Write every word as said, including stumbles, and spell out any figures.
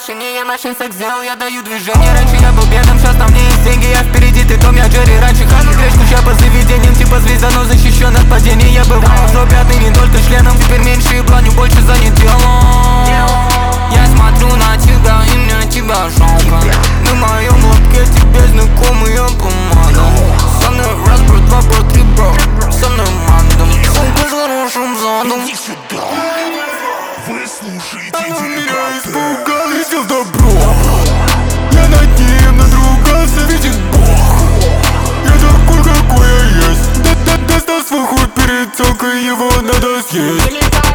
машине, я машин секс сделал, я даю движение. Раньше я был бедом, сейчас на мне есть деньги. Я впереди, ты дом, я Джерри. Раньше хранил гречку, ща по заведениям. Типа звезда, но защищен от падения. Я бывал зло пятый, не только членом. Теперь меньше и планю, больше занят делом. Я смотрю на тебя, и мне тебя жалко. На моем лобке тебе знакомая помада. Со мной раз, бро, два, бро, три, бро. Со мной мандом, сука, с хорошим задом. Вы слушаете Она меня Деликатес. испугал и сделал добро. Я над ним надругался, видит Бог. Я такой, какой я есть. Да-да-да, достал свой хуй перед телкой, его надо съесть.